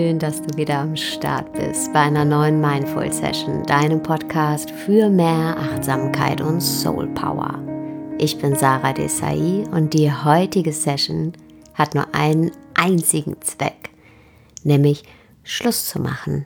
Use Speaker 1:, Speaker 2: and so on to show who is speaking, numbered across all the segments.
Speaker 1: schön, dass du wieder am Start bist bei einer neuen Mindful Session, deinem Podcast für mehr Achtsamkeit und Soul Power. Ich bin Sarah Desai und die heutige Session hat nur einen einzigen Zweck, nämlich Schluss zu machen.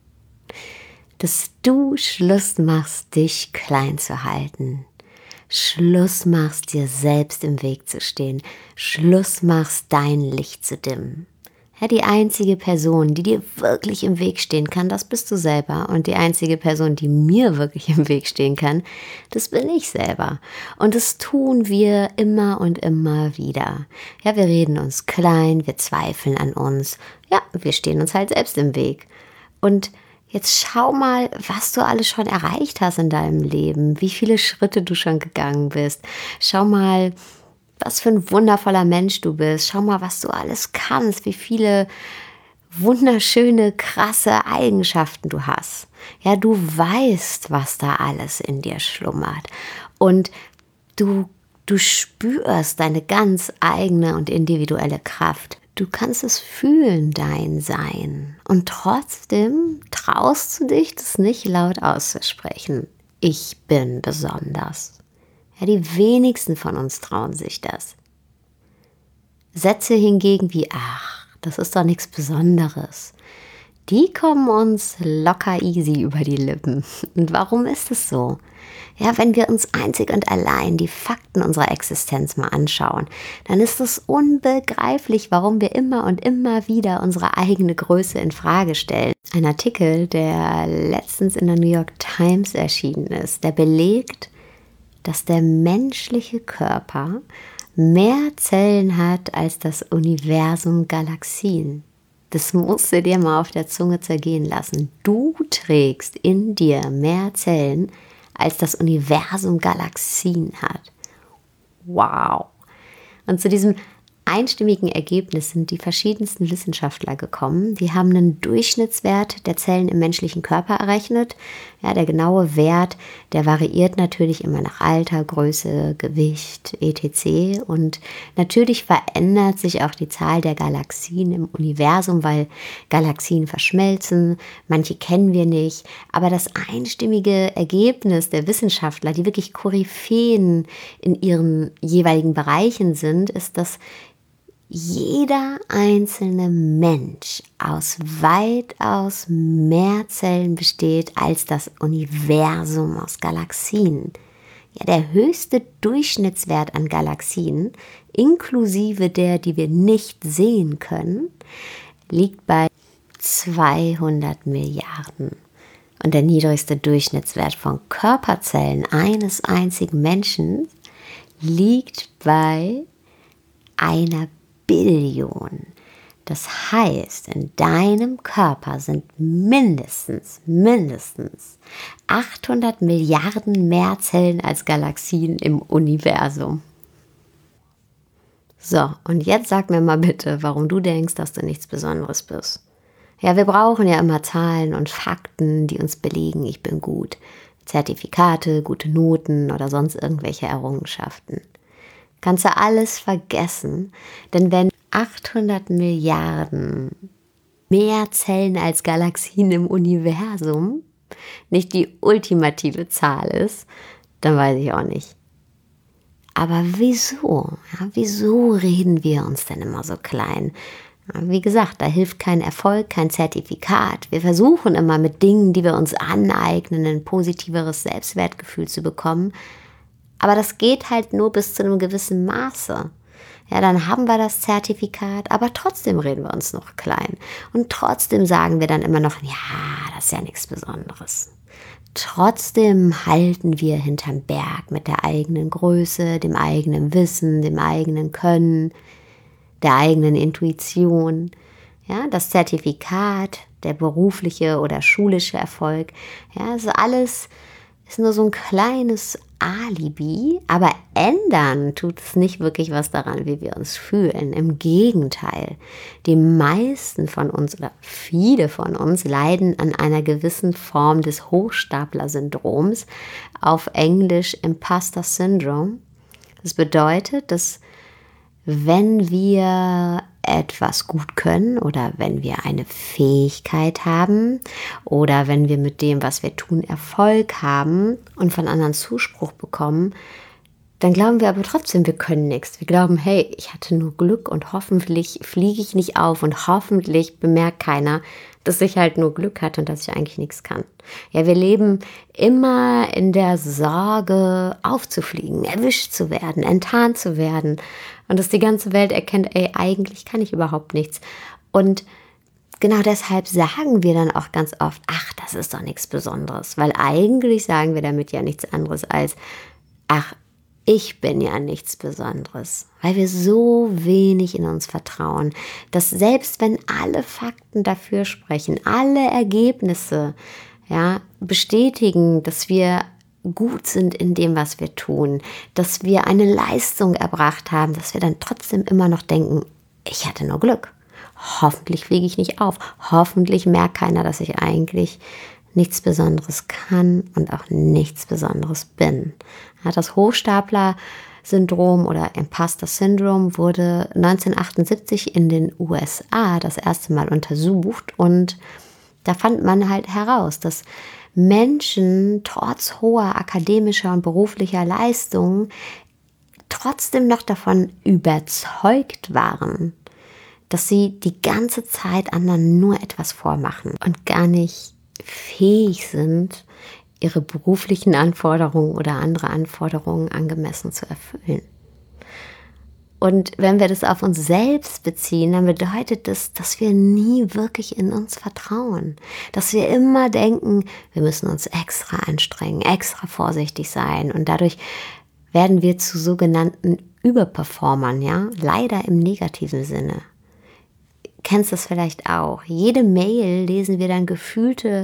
Speaker 1: Dass du Schluss machst, dich klein zu halten. Schluss machst, dir selbst im Weg zu stehen. Schluss machst, dein Licht zu dimmen. Ja, die einzige Person, die dir wirklich im Weg stehen kann, das bist du selber. Und die einzige Person, die mir wirklich im Weg stehen kann, das bin ich selber. Und das tun wir immer und immer wieder. Ja, wir reden uns klein, wir zweifeln an uns. Ja, wir stehen uns halt selbst im Weg. Und jetzt schau mal, was du alles schon erreicht hast in deinem Leben, wie viele Schritte du schon gegangen bist. Schau mal, was für ein wundervoller Mensch du bist. Schau mal, was du alles kannst, wie viele wunderschöne, krasse Eigenschaften du hast. Ja, du weißt, was da alles in dir schlummert. Und du spürst deine ganz eigene und individuelle Kraft. Du kannst es fühlen, dein Sein. Und trotzdem traust du dich, das nicht laut auszusprechen. Ich bin besonders. Ja, die wenigsten von uns trauen sich das. Sätze hingegen wie, ach, das ist doch nichts Besonderes, die kommen uns locker easy über die Lippen. Und warum ist es so? Ja, wenn wir uns einzig und allein die Fakten unserer Existenz mal anschauen, dann ist es unbegreiflich, warum wir immer und immer wieder unsere eigene Größe in Frage stellen. Ein Artikel, der letztens in der New York Times erschienen ist, der belegt, dass der menschliche Körper mehr Zellen hat als das Universum Galaxien. Das musst du dir mal auf der Zunge zergehen lassen. Du trägst in dir mehr Zellen, als das Universum Galaxien hat. Wow! Und zu diesem einstimmigen Ergebnis sind die verschiedensten Wissenschaftler gekommen. Die haben einen Durchschnittswert der Zellen im menschlichen Körper errechnet. Ja, der genaue Wert, der variiert natürlich immer nach Alter, Größe, Gewicht, etc. Und natürlich verändert sich auch die Zahl der Galaxien im Universum, weil Galaxien verschmelzen. Manche kennen wir nicht. Aber das einstimmige Ergebnis der Wissenschaftler, die wirklich Koryphäen in ihren jeweiligen Bereichen sind, ist, dass jeder einzelne Mensch aus weitaus mehr Zellen besteht als das Universum aus Galaxien. Ja, der höchste Durchschnittswert an Galaxien, inklusive der, die wir nicht sehen können, liegt bei 200 Milliarden. Und der niedrigste Durchschnittswert von Körperzellen eines einzigen Menschen liegt bei einer Billion. Das heißt, in deinem Körper sind mindestens 800 Milliarden mehr Zellen als Galaxien im Universum. So, und jetzt sag mir mal bitte, warum du denkst, dass du nichts Besonderes bist. Ja, wir brauchen ja immer Zahlen und Fakten, die uns belegen, ich bin gut. Zertifikate, gute Noten oder sonst irgendwelche Errungenschaften. Kannst du alles vergessen, denn wenn 800 Milliarden mehr Zellen als Galaxien im Universum nicht die ultimative Zahl ist, dann weiß ich auch nicht. Aber wieso? Ja, wieso reden wir uns denn immer so klein? Ja, wie gesagt, da hilft kein Erfolg, kein Zertifikat. Wir versuchen immer mit Dingen, die wir uns aneignen, ein positiveres Selbstwertgefühl zu bekommen. Aber das geht halt nur bis zu einem gewissen Maße. Ja, dann haben wir das Zertifikat, aber trotzdem reden wir uns noch klein. Und trotzdem sagen wir dann immer noch, ja, das ist ja nichts Besonderes. Trotzdem halten wir hinterm Berg mit der eigenen Größe, dem eigenen Wissen, dem eigenen Können, der eigenen Intuition. Ja, das Zertifikat, der berufliche oder schulische Erfolg, ja, das alles ist nur so ein kleines Alibi, aber ändern tut es nicht wirklich was daran, wie wir uns fühlen. Im Gegenteil, die meisten von uns oder viele von uns leiden an einer gewissen Form des Hochstapler-Syndroms, auf Englisch Imposter Syndrome. Das bedeutet, dass wenn wir etwas gut können oder wenn wir eine Fähigkeit haben oder wenn wir mit dem, was wir tun, Erfolg haben und von anderen Zuspruch bekommen, dann glauben wir aber trotzdem, wir können nichts. Wir glauben, hey, ich hatte nur Glück und hoffentlich fliege ich nicht auf und hoffentlich bemerkt keiner, dass ich halt nur Glück hatte und dass ich eigentlich nichts kann. Ja, wir leben immer in der Sorge, aufzufliegen, erwischt zu werden, enttarnt zu werden und dass die ganze Welt erkennt, ey, eigentlich kann ich überhaupt nichts. Und genau deshalb sagen wir dann auch ganz oft, ach, das ist doch nichts Besonderes, weil eigentlich sagen wir damit ja nichts anderes als, ach, ich bin ja nichts Besonderes, weil wir so wenig in uns vertrauen, dass selbst wenn alle Fakten dafür sprechen, alle Ergebnisse bestätigen, dass wir gut sind in dem, was wir tun, dass wir eine Leistung erbracht haben, dass wir dann trotzdem immer noch denken, ich hatte nur Glück. Hoffentlich fliege ich nicht auf. Hoffentlich merkt keiner, dass ich eigentlich nichts Besonderes kann und auch nichts Besonderes bin. Ja, das Hochstapler-Syndrom oder Imposter-Syndrom wurde 1978 in den USA das erste Mal untersucht und da fand man halt heraus, dass Menschen trotz hoher akademischer und beruflicher Leistungen trotzdem noch davon überzeugt waren, dass sie die ganze Zeit anderen nur etwas vormachen und gar nicht fähig sind, ihre beruflichen Anforderungen oder andere Anforderungen angemessen zu erfüllen. Und wenn wir das auf uns selbst beziehen, dann bedeutet das, dass wir nie wirklich in uns vertrauen. Dass wir immer denken, wir müssen uns extra anstrengen, extra vorsichtig sein. Und dadurch werden wir zu sogenannten Überperformern, ja, leider im negativen Sinne. Kennst das vielleicht auch. Jede Mail lesen wir dann gefühlte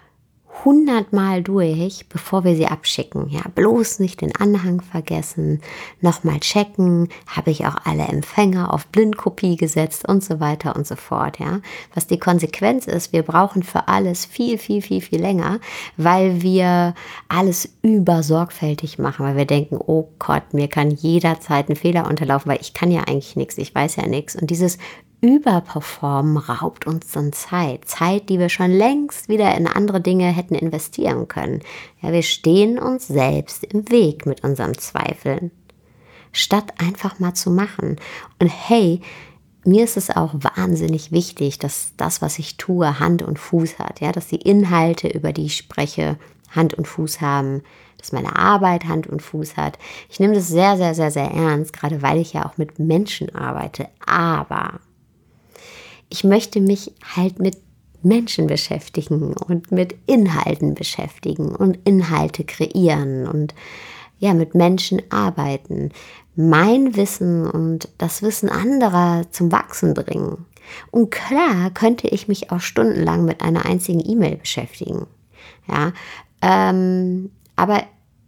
Speaker 1: 100-mal durch, bevor wir sie abschicken. Ja, bloß nicht den Anhang vergessen, nochmal checken, habe ich auch alle Empfänger auf Blindkopie gesetzt und so weiter und so fort. Ja, was die Konsequenz ist, wir brauchen für alles viel länger, weil wir alles übersorgfältig machen, weil wir denken, oh Gott, mir kann jederzeit ein Fehler unterlaufen, weil ich kann ja eigentlich nichts, ich weiß ja nichts. Und dieses Überperformen raubt uns dann Zeit, die wir schon längst wieder in andere Dinge hätten investieren können. Ja, wir stehen uns selbst im Weg mit unserem Zweifeln, statt einfach mal zu machen. Und hey, mir ist es auch wahnsinnig wichtig, dass das, was ich tue, Hand und Fuß hat, ja, dass die Inhalte, über die ich spreche, Hand und Fuß haben, dass meine Arbeit Hand und Fuß hat. Ich nehme das sehr ernst, gerade weil ich ja auch mit Menschen arbeite, aber ich möchte mich halt mit Menschen beschäftigen und mit Inhalten beschäftigen und Inhalte kreieren und ja, mit Menschen arbeiten, mein Wissen und das Wissen anderer zum Wachsen bringen. Und klar könnte ich mich auch stundenlang mit einer einzigen E-Mail beschäftigen. Ja, aber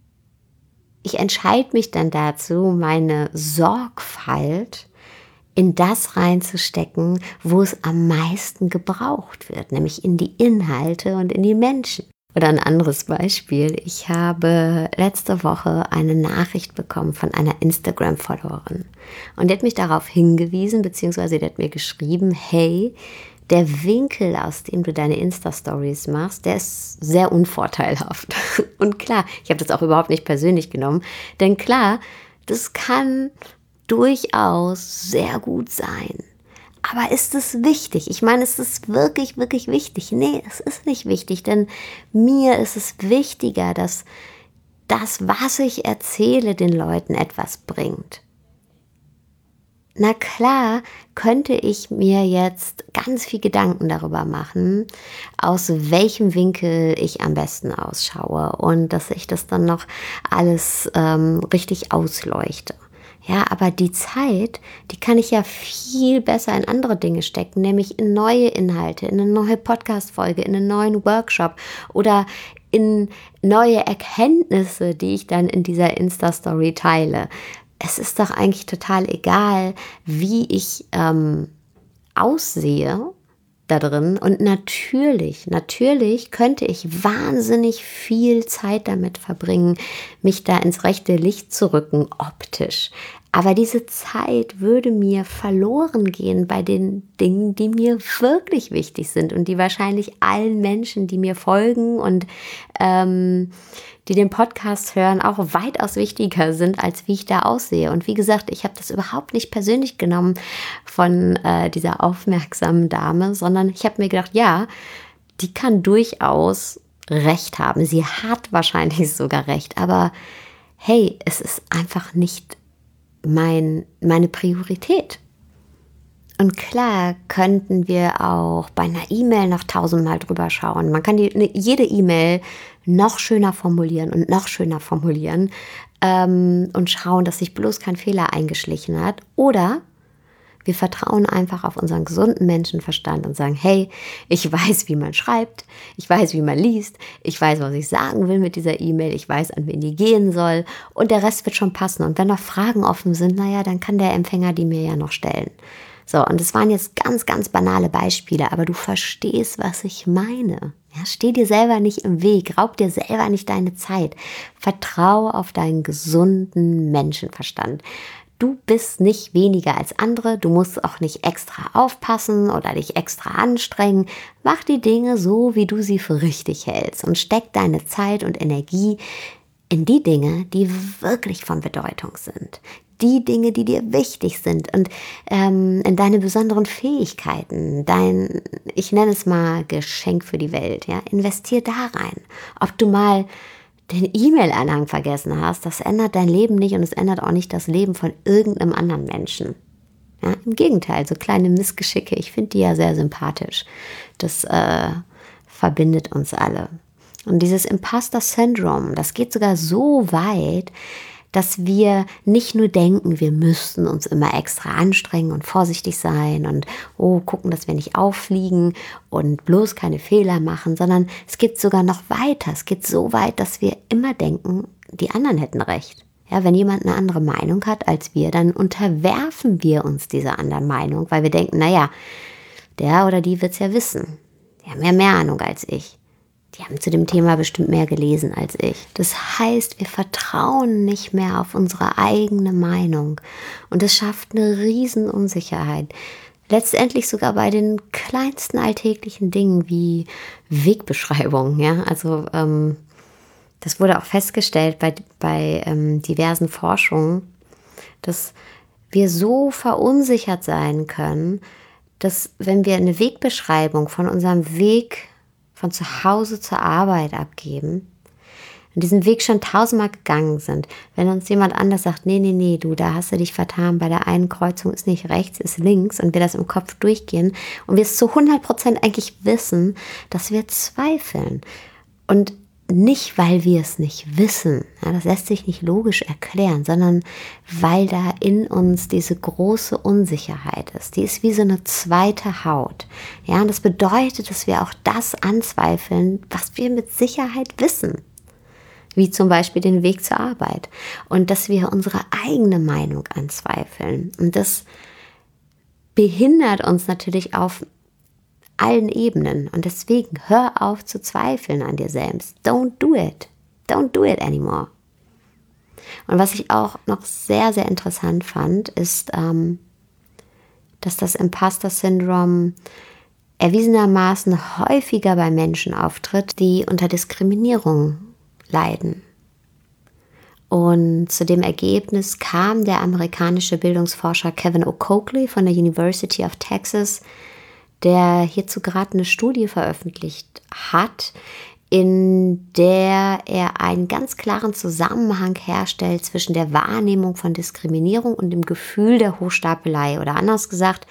Speaker 1: ich entscheide mich dann dazu, meine Sorgfalt in das reinzustecken, wo es am meisten gebraucht wird, nämlich in die Inhalte und in die Menschen. Oder ein anderes Beispiel. Ich habe letzte Woche eine Nachricht bekommen von einer Instagram-Followerin. Und die hat mich darauf hingewiesen, beziehungsweise die hat mir geschrieben, hey, der Winkel, aus dem du deine Insta-Stories machst, der ist sehr unvorteilhaft. Und klar, ich habe das auch überhaupt nicht persönlich genommen, denn klar, das kann durchaus sehr gut sein. Aber ist es wichtig? Ich meine, ist es wirklich wichtig? Nee, es ist nicht wichtig, denn mir ist es wichtiger, dass das, was ich erzähle, den Leuten etwas bringt. Na klar, könnte ich mir jetzt ganz viel Gedanken darüber machen, aus welchem Winkel ich am besten ausschaue und dass ich das dann noch alles richtig ausleuchte. Ja, aber die Zeit, die kann ich ja viel besser in andere Dinge stecken, nämlich in neue Inhalte, in eine neue Podcast-Folge, in einen neuen Workshop oder in neue Erkenntnisse, die ich dann in dieser Insta-Story teile. Es ist doch eigentlich total egal, wie ich aussehe da drin. Und natürlich könnte ich wahnsinnig viel Zeit damit verbringen, mich da ins rechte Licht zu rücken, optisch. Aber diese Zeit würde mir verloren gehen bei den Dingen, die mir wirklich wichtig sind und die wahrscheinlich allen Menschen, die mir folgen und die den Podcast hören, auch weitaus wichtiger sind, als wie ich da aussehe. Und wie gesagt, ich habe das überhaupt nicht persönlich genommen von dieser aufmerksamen Dame, sondern ich habe mir gedacht, ja, die kann durchaus recht haben. Sie hat wahrscheinlich sogar recht, aber hey, es ist einfach nicht meine Priorität. Und klar könnten wir auch bei einer E-Mail noch 1000-mal drüber schauen. Man kann jede E-Mail noch schöner formulieren und noch schöner formulieren und schauen, dass sich bloß kein Fehler eingeschlichen hat. Oder wir vertrauen einfach auf unseren gesunden Menschenverstand und sagen, hey, ich weiß, wie man schreibt, ich weiß, wie man liest, ich weiß, was ich sagen will mit dieser E-Mail, ich weiß, an wen die gehen soll und der Rest wird schon passen. Und wenn noch Fragen offen sind, naja, dann kann der Empfänger die mir ja noch stellen. So, und das waren jetzt ganz, ganz banale Beispiele, aber du verstehst, was ich meine. Ja, steh dir selber nicht im Weg, raub dir selber nicht deine Zeit. Vertraue auf deinen gesunden Menschenverstand. Du bist nicht weniger als andere, du musst auch nicht extra aufpassen oder dich extra anstrengen. Mach die Dinge so, wie du sie für richtig hältst und steck deine Zeit und Energie in die Dinge, die wirklich von Bedeutung sind. Die Dinge, die dir wichtig sind und in deine besonderen Fähigkeiten, ich nenne es mal Geschenk für die Welt, ja, investier da rein. Ob du mal den E-Mail-Anhang vergessen hast, das ändert dein Leben nicht und es ändert auch nicht das Leben von irgendeinem anderen Menschen. Ja, im Gegenteil, so kleine Missgeschicke, ich finde die ja sehr sympathisch. Das verbindet uns alle. Und dieses Imposter-Syndrom, das geht sogar so weit, dass wir nicht nur denken, wir müssten uns immer extra anstrengen und vorsichtig sein und gucken, dass wir nicht auffliegen und bloß keine Fehler machen, sondern es geht sogar noch weiter. Es geht so weit, dass wir immer denken, die anderen hätten recht. Ja, wenn jemand eine andere Meinung hat als wir, dann unterwerfen wir uns dieser anderen Meinung, weil wir denken, naja, der oder die wird es ja wissen. Die haben ja mehr Ahnung als ich. Die haben zu dem Thema bestimmt mehr gelesen als ich. Das heißt, wir vertrauen nicht mehr auf unsere eigene Meinung. Und das schafft eine riesen Unsicherheit. Letztendlich sogar bei den kleinsten alltäglichen Dingen wie Wegbeschreibungen. Ja? Also das wurde auch festgestellt bei diversen Forschungen, dass wir so verunsichert sein können, dass wenn wir eine Wegbeschreibung von unserem Weg von zu Hause zur Arbeit abgeben und diesen Weg schon 1000-mal gegangen sind, wenn uns jemand anders sagt, nee, du, da hast du dich vertan, bei der einen Kreuzung ist nicht rechts, ist links und wir das im Kopf durchgehen und wir es zu 100% eigentlich wissen, dass wir zweifeln. Und nicht, weil wir es nicht wissen, ja, das lässt sich nicht logisch erklären, sondern weil da in uns diese große Unsicherheit ist. Die ist wie so eine zweite Haut. Ja, und das bedeutet, dass wir auch das anzweifeln, was wir mit Sicherheit wissen. Wie zum Beispiel den Weg zur Arbeit. Und dass wir unsere eigene Meinung anzweifeln. Und das behindert uns natürlich auf allen Ebenen. Und deswegen hör auf zu zweifeln an dir selbst. Don't do it. Don't do it anymore. Und was ich auch noch sehr, sehr interessant fand, ist, dass das Imposter-Syndrom erwiesenermaßen häufiger bei Menschen auftritt, die unter Diskriminierung leiden. Und zu dem Ergebnis kam der amerikanische Bildungsforscher Kevin O'Coakley von der University of Texas, der hierzu gerade eine Studie veröffentlicht hat, in der er einen ganz klaren Zusammenhang herstellt zwischen der Wahrnehmung von Diskriminierung und dem Gefühl der Hochstapelei. Oder anders gesagt,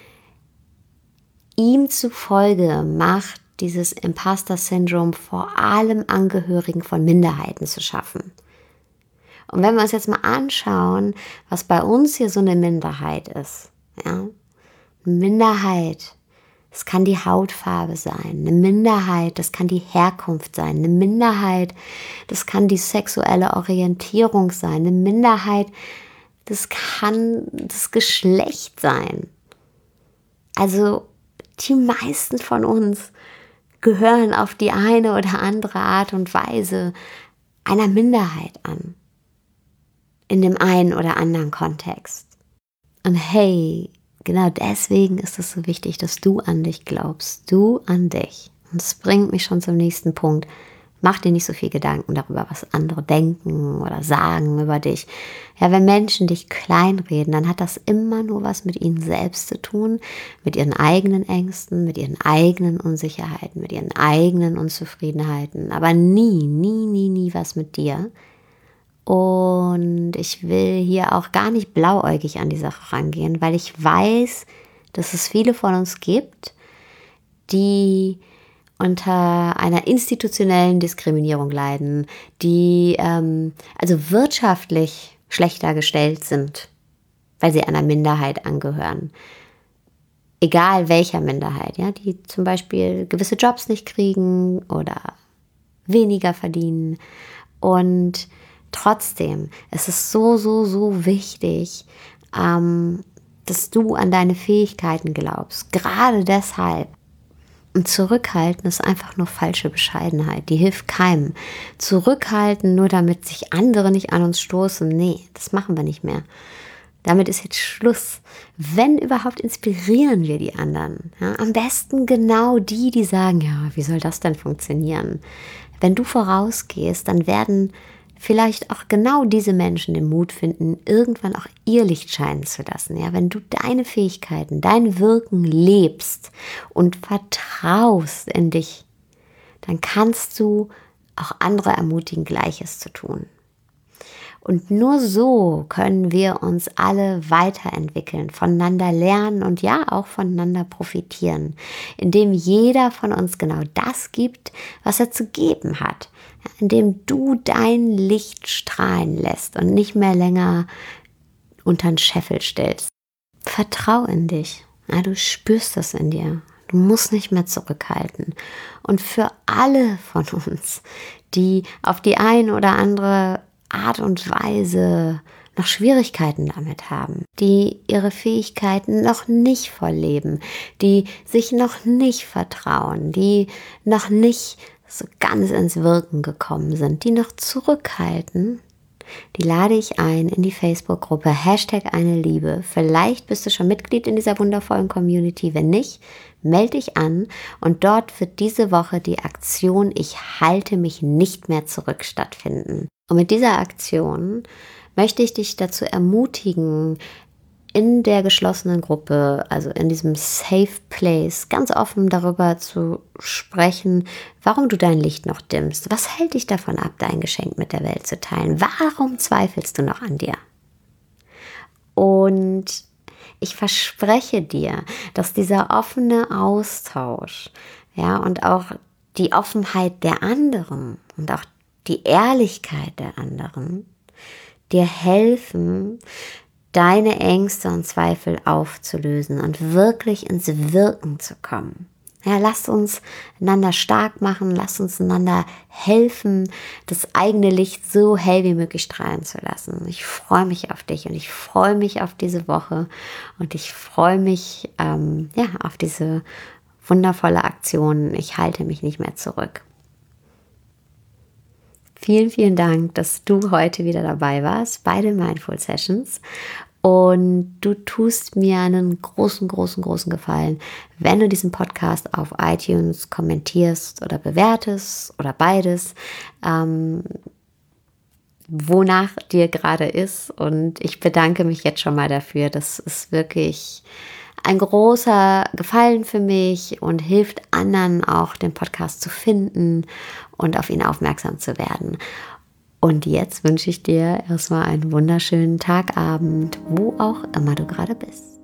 Speaker 1: ihm zufolge macht dieses Imposter-Syndrom vor allem Angehörigen von Minderheiten zu schaffen. Und wenn wir uns jetzt mal anschauen, was bei uns hier so eine Minderheit ist, ja, eine Minderheit, das kann die Hautfarbe sein, eine Minderheit, das kann die Herkunft sein, eine Minderheit, das kann die sexuelle Orientierung sein, eine Minderheit, das kann das Geschlecht sein. Also die meisten von uns gehören auf die eine oder andere Art und Weise einer Minderheit an. in dem einen oder anderen Kontext. Und hey, genau deswegen ist es so wichtig, dass du an dich glaubst, du an dich. Und das bringt mich schon zum nächsten Punkt. Mach dir nicht so viel Gedanken darüber, was andere denken oder sagen über dich. Ja, wenn Menschen dich kleinreden, dann hat das immer nur was mit ihnen selbst zu tun, mit ihren eigenen Ängsten, mit ihren eigenen Unsicherheiten, mit ihren eigenen Unzufriedenheiten, aber nie was mit dir. Und ich will hier auch gar nicht blauäugig an die Sache rangehen, weil ich weiß, dass es viele von uns gibt, die unter einer institutionellen Diskriminierung leiden, die also wirtschaftlich schlechter gestellt sind, weil sie einer Minderheit angehören. Egal welcher Minderheit, ja, die zum Beispiel gewisse Jobs nicht kriegen oder weniger verdienen. Und trotzdem ist es so wichtig, dass du an deine Fähigkeiten glaubst. Gerade deshalb. Und zurückhalten ist einfach nur falsche Bescheidenheit. Die hilft keinem. Zurückhalten, nur damit sich andere nicht an uns stoßen. Nee, das machen wir nicht mehr. Damit ist jetzt Schluss. Wenn überhaupt, inspirieren wir die anderen. Ja, am besten genau die sagen, ja, wie soll das denn funktionieren? Wenn du vorausgehst, dann werden vielleicht auch genau diese Menschen den Mut finden, irgendwann auch ihr Licht scheinen zu lassen. Ja, wenn du deine Fähigkeiten, dein Wirken lebst und vertraust in dich, dann kannst du auch andere ermutigen, Gleiches zu tun. Und nur so können wir uns alle weiterentwickeln, voneinander lernen und ja auch voneinander profitieren, indem jeder von uns genau das gibt, was er zu geben hat. Indem du dein Licht strahlen lässt und nicht mehr länger unter den Scheffel stellst. Vertrau in dich. Ja, du spürst das in dir. Du musst nicht mehr zurückhalten. Und für alle von uns, die auf die eine oder andere Art und Weise noch Schwierigkeiten damit haben, die ihre Fähigkeiten noch nicht voll leben, die sich noch nicht vertrauen, die noch nicht so ganz ins Wirken gekommen sind, die noch zurückhalten, die lade ich ein in die Facebook-Gruppe #eineliebe. Vielleicht bist du schon Mitglied in dieser wundervollen Community. Wenn nicht, melde dich an und dort wird diese Woche die Aktion Ich halte mich nicht mehr zurück stattfinden. Und mit dieser Aktion möchte ich dich dazu ermutigen, in der geschlossenen Gruppe, also in diesem Safe Place, ganz offen darüber zu sprechen, warum du dein Licht noch dimmst. Was hält dich davon ab, dein Geschenk mit der Welt zu teilen? Warum zweifelst du noch an dir? Und ich verspreche dir, dass dieser offene Austausch, ja, und auch die Offenheit der anderen und auch die Ehrlichkeit der anderen dir helfen, deine Ängste und Zweifel aufzulösen und wirklich ins Wirken zu kommen. Ja, lasst uns einander stark machen, lasst uns einander helfen, das eigene Licht so hell wie möglich strahlen zu lassen. Ich freue mich auf dich und ich freue mich auf diese Woche und ich freue mich auf diese wundervolle Aktion. Ich halte mich nicht mehr zurück. Vielen Dank, dass du heute wieder dabei warst bei den Mindful Sessions. Und du tust mir einen großen Gefallen, wenn du diesen Podcast auf iTunes kommentierst oder bewertest oder beides, wonach dir gerade ist. Und ich bedanke mich jetzt schon mal dafür. Das ist wirklich ein großer Gefallen für mich und hilft anderen auch, den Podcast zu finden und auf ihn aufmerksam zu werden. Und jetzt wünsche ich dir erstmal einen wunderschönen Tagabend, wo auch immer du gerade bist.